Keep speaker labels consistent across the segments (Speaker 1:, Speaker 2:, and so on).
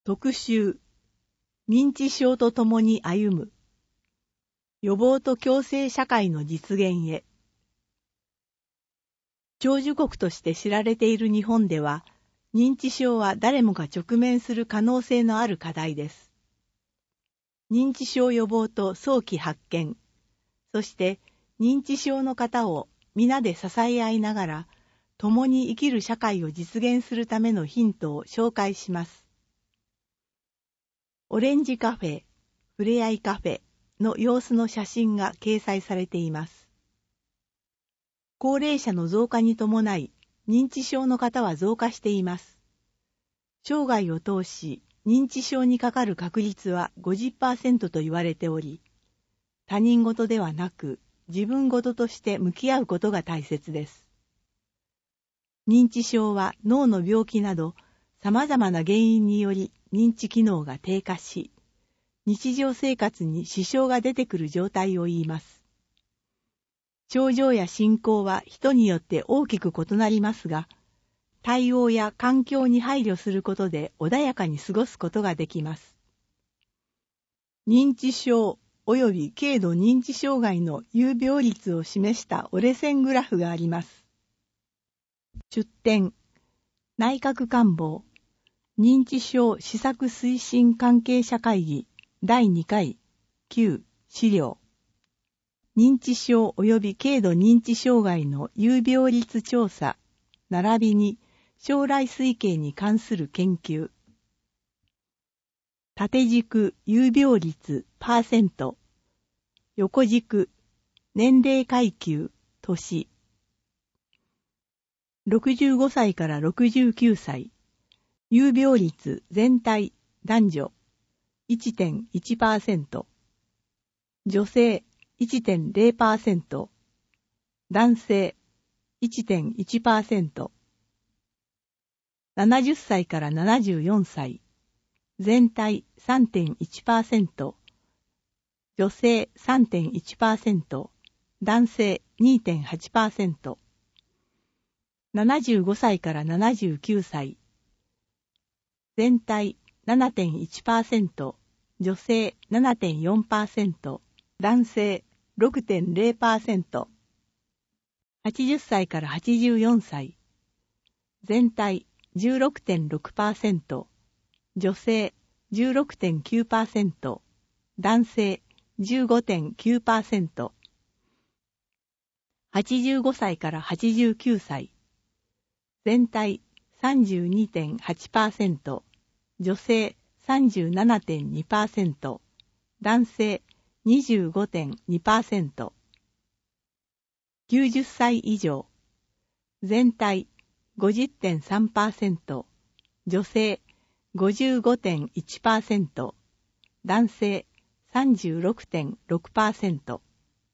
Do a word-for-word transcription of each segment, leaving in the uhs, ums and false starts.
Speaker 1: 特集、認知症とともに歩む、予防と共生社会の実現へ。長寿国として知られている日本では、認知症は誰もが直面する可能性のある課題です。認知症予防と早期発見、そして認知症の方を皆で支え合いながら、共に生きる社会を実現するためのヒントを紹介します。オレンジカフェ、ふれあいカフェの様子の写真が掲載されています。高齢者の増加に伴い、認知症の方は増加しています。生涯を通し、認知症にかかる確率は ごじゅっパーセント と言われており、他人事ではなく、自分事として向き合うことが大切です。認知症は脳の病気など、様々な原因により認知機能が低下し、日常生活に支障が出てくる状態を言います。症状や進行は人によって大きく異なりますが、対応や環境に配慮することで穏やかに過ごすことができます。認知症及び軽度認知障害の有病率を示した折れ線グラフがあります。出典、内閣官房、認知症施策推進関係者会議だいにかいきゅう資料。認知症及び軽度認知障害の有病率調査、並びに将来推計に関する研究。縦軸有病率パーセント、横軸年齢階級年。ろくじゅうごさいからろくじゅうきゅうさい、有病率全体男女 いちてんいちパーセント、女性 いちてんゼロパーセント、男性 いちてんいちパーセント、ななじゅっさいからななじゅうよんさい、全体 さんてんいちパーセント、女性 さんてんいちパーセント、男性 にてんはちパーセント、ななじゅうごさいからななじゅうきゅうさい、全体 ななてんいちパーセント、女性 ななてんよんパーセント、男性 ろくてんゼロパーセント、はちじゅっさいからはちじゅうよんさい、全体 じゅうろくてんろくパーセント、女性 じゅうろくてんきゅうパーセント、男性 じゅうごてんきゅうパーセント、はちじゅうごさいからはちじゅうきゅうさい、全体 さんじゅうにてんはちパーセント、女性 さんじゅうななてんにパーセント、男性 にじゅうごてんにパーセント、きゅうじゅっさい以上、全体 ごじゅってんさんパーセント、女性 ごじゅうごてんいちパーセント、男性 さんじゅうろくてんろくパーセント。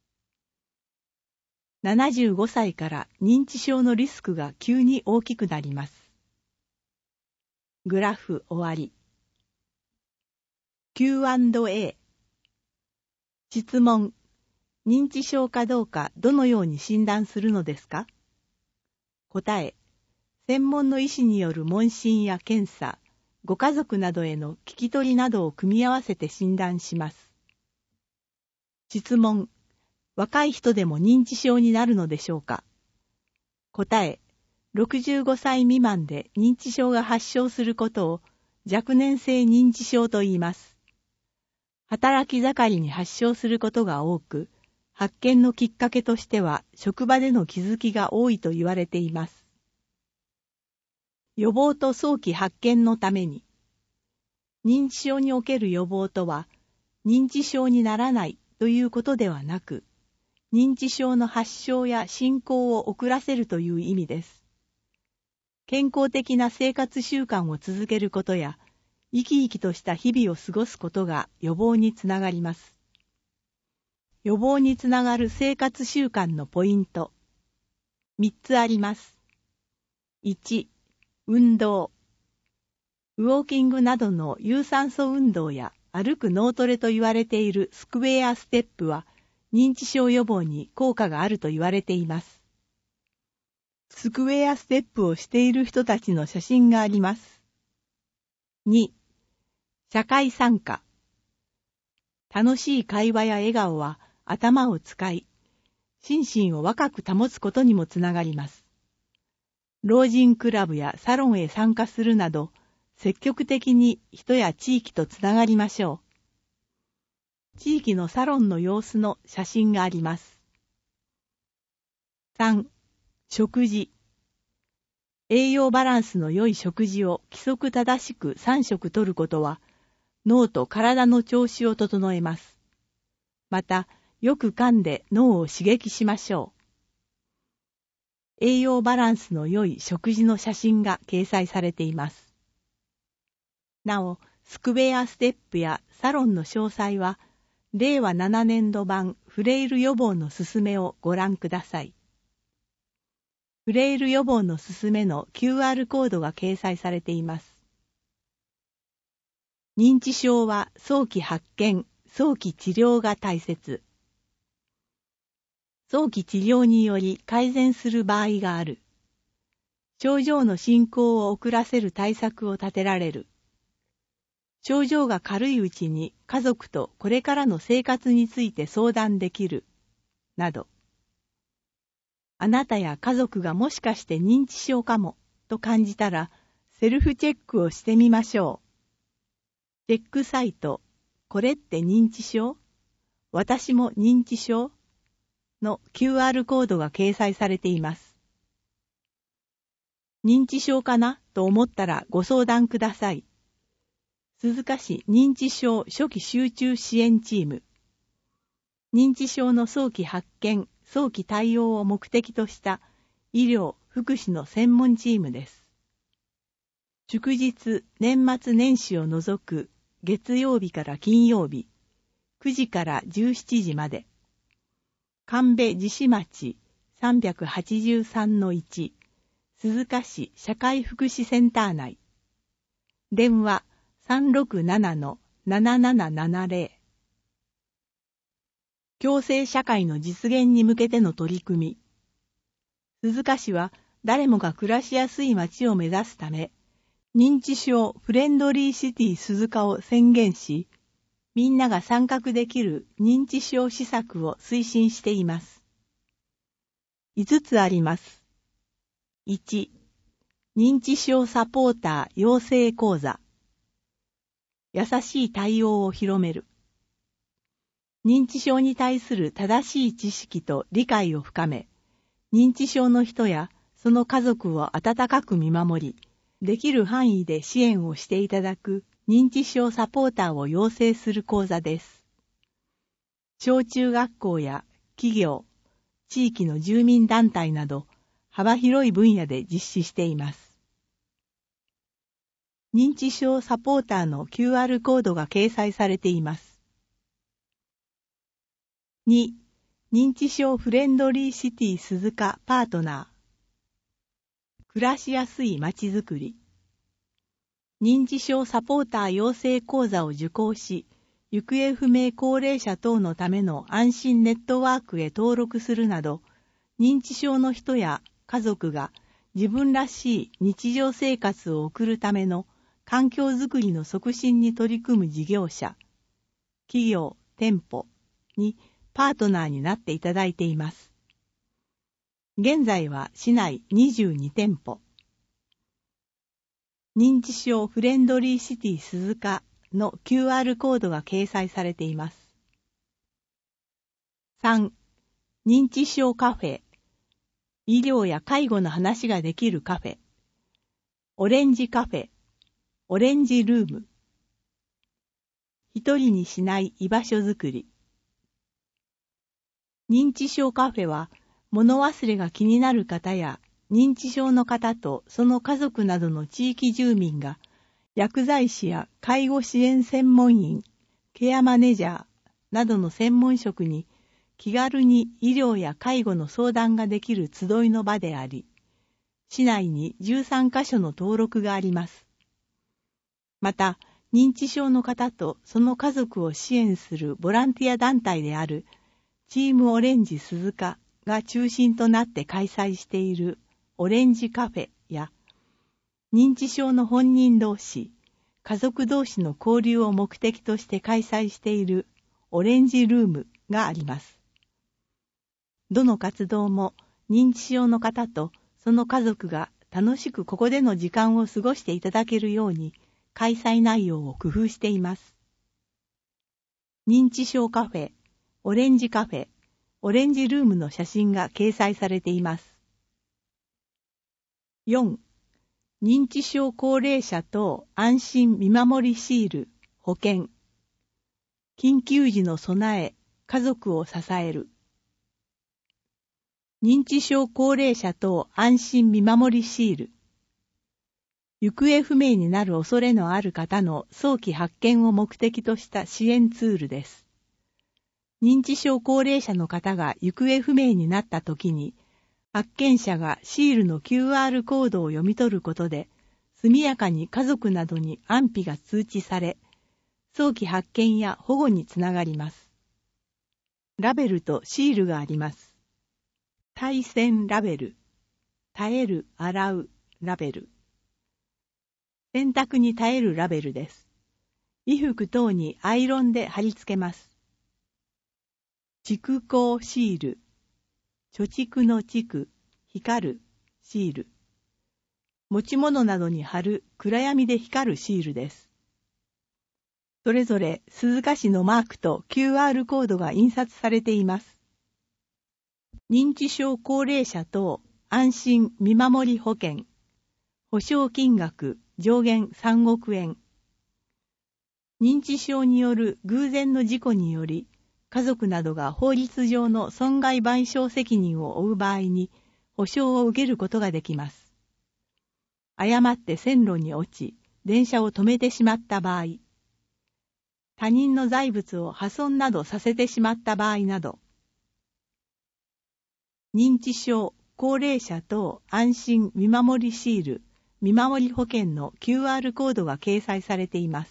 Speaker 1: ななじゅうごさいから認知症のリスクが急に大きくなります。グラフ終わり。キューアンドエー。質問。認知症かどうかどのように診断するのですか？答え。専門の医師による問診や検査、ご家族などへの聞き取りなどを組み合わせて診断します。質問。若い人でも認知症になるのでしょうか？答え。ろくじゅうごさい未満で認知症が発症することを若年性認知症と言います。働き盛りに発症することが多く、発見のきっかけとしては職場での気づきが多いと言われています。予防と早期発見のために、認知症における予防とは、認知症にならないということではなく、認知症の発症や進行を遅らせるという意味です。健康的な生活習慣を続けることや、生き生きとした日々を過ごすことが予防につながります。予防につながる生活習慣のポイント。みっつあります。いち、運動。ウォーキングなどの有酸素運動や歩く脳トレと言われているスクエアステップは、認知症予防に効果があると言われています。スクエアステップをしている人たちの写真があります。に、 社会参加。楽しい会話や笑顔は頭を使い、心身を若く保つことにもつながります。老人クラブやサロンへ参加するなど、積極的に人や地域とつながりましょう。地域のサロンの様子の写真があります。さん. 食事。栄養バランスの良い食事を規則正しくさん食とることは、脳と体の調子を整えます。また、よく噛んで脳を刺激しましょう。栄養バランスの良い食事の写真が掲載されています。なお、スクエアステップやサロンの詳細は、れいわななねんど版フレイル予防のすすめをご覧ください。フレイル予防のすすめの キューアール コードが掲載されています。認知症は早期発見、早期治療が大切。早期治療により改善する場合がある。症状の進行を遅らせる対策を立てられる。症状が軽いうちに家族とこれからの生活について相談できる。など。あなたや家族がもしかして認知症かもと感じたらセルフチェックをしてみましょう。チェックサイト、これって認知症？私も認知症？の キューアール コードが掲載されています。認知症かなと思ったらご相談ください。鈴鹿市認知症初期集中支援チーム。認知症の早期発見、早期対応を目的とした医療・福祉の専門チームです。祝日、年末年始を除く月曜日から金曜日、くじからじゅうしちじまで。神戸地市町 さんびゃくはちじゅうさんのいち、鈴鹿市社会福祉センター内。電話 さんろくななのななななななぜろ。共生社会の実現に向けての取り組み。鈴鹿市は誰もが暮らしやすい街を目指すため、認知症フレンドリーシティ鈴鹿を宣言し、みんなが参画できる認知症施策を推進しています。いつつあります。いち. 認知症サポーター養成講座。優しい対応を広める。認知症に対する正しい知識と理解を深め、認知症の人やその家族を温かく見守り、できる範囲で支援をしていただく認知症サポーターを養成する講座です。小中学校や企業、地域の住民団体など幅広い分野で実施しています。認知症サポーターの キューアール コードが掲載されています。に. 認知症フレンドリーシティ鈴鹿パートナー。暮らしやすいまちづくり。認知症サポーター養成講座を受講し、行方不明高齢者等のための安心ネットワークへ登録するなど、認知症の人や家族が自分らしい日常生活を送るための環境づくりの促進に取り組む事業者、企業、店舗にパートナーになっていただいています。現在は市内にじゅうにてんぽ。認知症フレンドリーシティ鈴鹿の キューアール コードが掲載されています。さん. 認知症カフェ。医療や介護の話ができるカフェ。オレンジカフェ。オレンジルーム。一人にしない居場所づくり。認知症カフェは、物忘れが気になる方や、認知症の方とその家族などの地域住民が、薬剤師や介護支援専門員、ケアマネジャーなどの専門職に、気軽に医療や介護の相談ができる集いの場であり、市内にじゅうさんカ所の登録があります。また、認知症の方とその家族を支援するボランティア団体である、チームオレンジ鈴鹿が中心となって開催しているオレンジカフェや認知症の本人同士、 家族同士の交流を目的として開催しているオレンジルームがあります。どの活動も認知症の方とその家族が楽しくここでの時間を過ごしていただけるように開催内容を工夫しています。認知症カフェ、オレンジカフェ、オレンジルームの写真が掲載されています。よん. 認知症高齢者等安心見守りシール、保険。緊急時の備え、家族を支える。認知症高齢者等安心見守りシール。行方不明になる恐れのある方の早期発見を目的とした支援ツールです。認知症高齢者の方が行方不明になったときに、発見者がシールの キューアール コードを読み取ることで、速やかに家族などに安否が通知され、早期発見や保護につながります。ラベルとシールがあります。耐洗ラベル、耐える、洗うラベル。洗濯に耐えるラベルです。衣服等にアイロンで貼り付けます。蓄光シール、貯蓄の蓄、光るシール。持ち物などに貼る暗闇で光るシールです。それぞれ鈴鹿市のマークと キューアール コードが印刷されています。認知症高齢者等安心見守り保険。保証金額上限さんおくえん。認知症による偶然の事故により、家族などが法律上の損害賠償責任を負う場合に、保証を受けることができます。誤って線路に落ち、電車を止めてしまった場合、他人の財物を破損などさせてしまった場合など、認知症、高齢者等安心見守りシール、見守り保険の キューアール コードが掲載されています。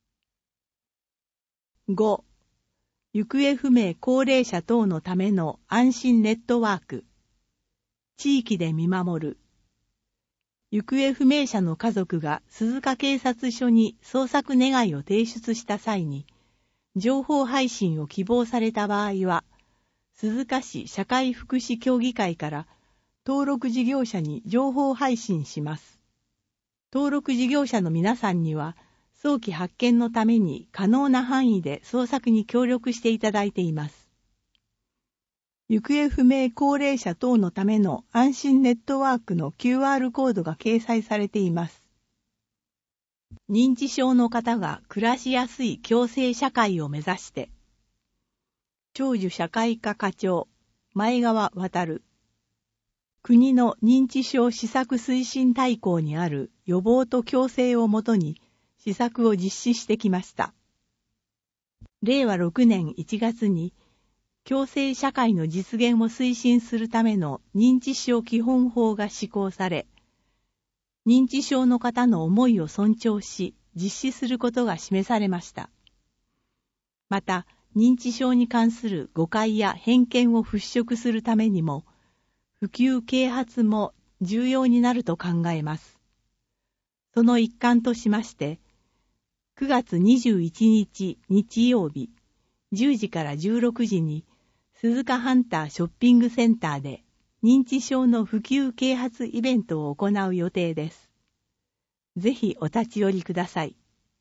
Speaker 1: ご. 行方不明高齢者等のための安心ネットワーク。地域で見守る。行方不明者の家族が鈴鹿警察署に捜索願いを提出した際に、情報配信を希望された場合は、鈴鹿市社会福祉協議会から登録事業者に情報配信します。登録事業者の皆さんには、早期発見のために可能な範囲で捜索に協力していただいています。行方不明高齢者等のための安心ネットワークの キューアール コードが掲載されています。認知症の方が暮らしやすい共生社会を目指して、長寿社会科課長、前川渉。国の認知症施策推進大綱にある予防と共生をもとに施策を実施してきました。れいわろくねんいちがつに共生社会の実現を推進するための認知症基本法が施行され、認知症の方の思いを尊重し実施することが示されました。また、認知症に関する誤解や偏見を払拭するためにも、普及啓発も重要になると考えます。その一環としまして、くがつにじゅういちにち日曜日じゅうじからじゅうろくじに鈴鹿ハンターショッピングセンターで認知症の普及啓発イベントを行う予定です。ぜひお立ち寄りください。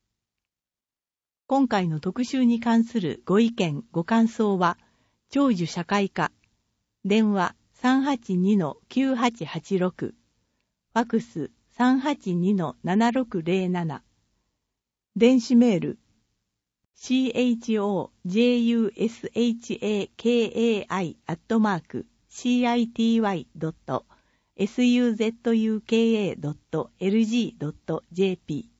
Speaker 1: 今回の特集に関するご意見ご感想は長寿社会科電話 さんはちにのきゅうはちはちろく ファクス さんはちにのななろくぜろなな電子メール シーエイチオージェーユーエスエイチエーケーエーアイ アットマーク シーアイティーワイ ドット エスユーゼットユーケーエー ドット エルジー ドット ジェーピー